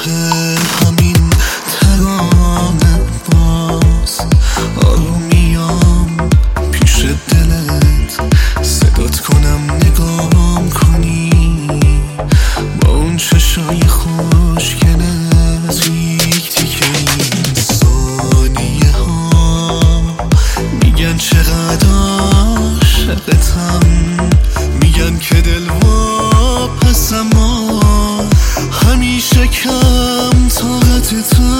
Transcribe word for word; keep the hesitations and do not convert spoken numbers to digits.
همین ترانه باز آروم میام پیش دلت صدات کنم نگام کنی با اون چشای خوشگلت یک تیکه این ثانیه ها میگن چقدر عاشقتم میگن که دل واپسم همیشه کم طاقت تو